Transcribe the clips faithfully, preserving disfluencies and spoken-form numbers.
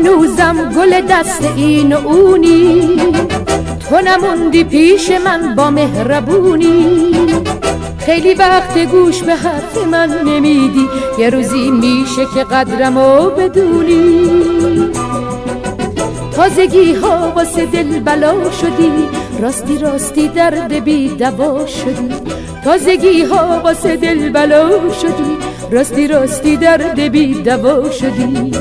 هنوزم گل دست این و اونی، تو نموندی پیش من با مهربونی. خیلی وقت گوش به حرف من نمیدی، یه روزی میشه که قدرمو بدونی. تازگی ها واسه دل بلا شدی، راستی راستی درد بی دوا شدی. تازگی ها واسه دل بلا شدی، راستی راستی درد بی دوا شدی.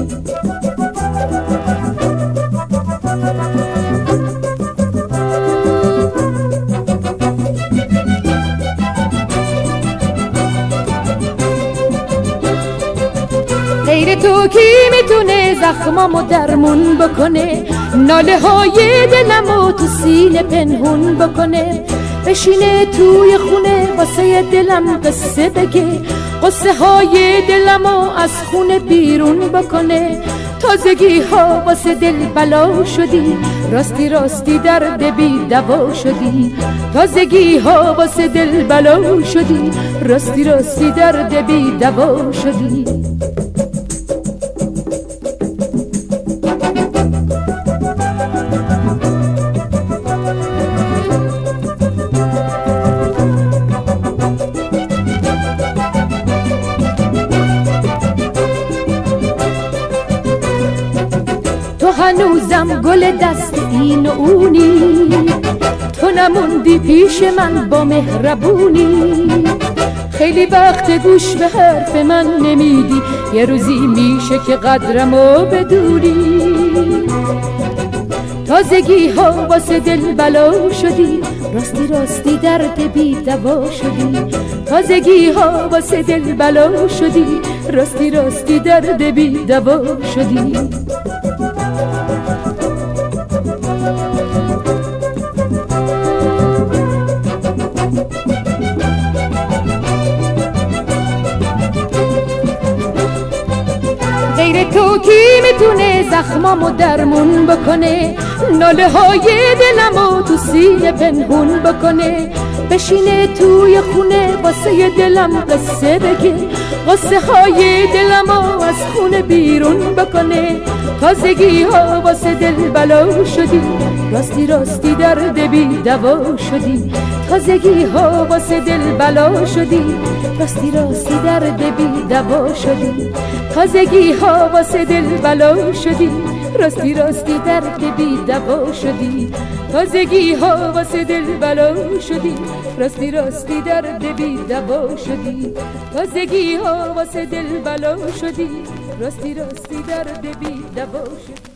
غیر تو کی میتونه زخمامو درمون بکنه، ناله های دلمو تو سینه پنهون بکنه. بشینه توی خونه واسه دلم قصه بگه، قصه های دلمو از خونه بیرون بکنه. تازگی ها واسه دل بلا شدی، راستی راستی درد بی دوا شدی. تازگی ها واسه دل بلا شدی، راستی راستی درد بی دوا شدی. تو هنوزم گل دست این و اونی، تو نموندی پیش من با مهربونی. خیلی وقت گوش به حرف من نمیدی، یه روزی میشه که قدرمو بدونی. تازگی ها واسه دل بلا شدی، راستی راستی درد بی دوا شدی. تازگی ها واسه دل بلا شدی، راستی راستی درد بی دوا شدی. غیر تو کی میتونه زخمامو درمون بکنه، ناله های دلمو تو سینه پنهون بکنه. بشینه توی خونه واسه دلم قصه بگه، قصه های دلمو از خونه بیرون بکنه. تازگی ها واسه دل بلا شدی، راستی راستی درد بی دوا شدی. تازگی ها واسه دل بلا شدی، راستی راستی درد بی دوا شدی. تازگی ها واسه دل بلا شدی، راستی راستی درد بی دوا شدی. تازگی ها واسه دل بلا شدی، راستی راستی درد بی دوا شدی. تازگی ها واسه دل بلا شدی، راستی راستی درد بی دوا شدی.